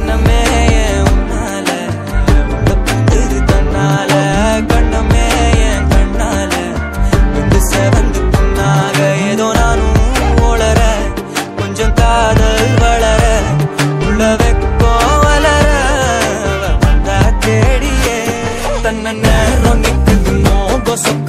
எண்ணமே உன்னால உள்ள புத்துரு தன்னால கண்ணமே என் கண்ணால வந்து செவந்து புண்ணாக ஏதோ நானும் ஓளற கொஞ்சம் காதல் வளர உள்ள வெக்கம் வளர வந்தா தேடியே தன்ன நேரம் நிக்குது நோகம்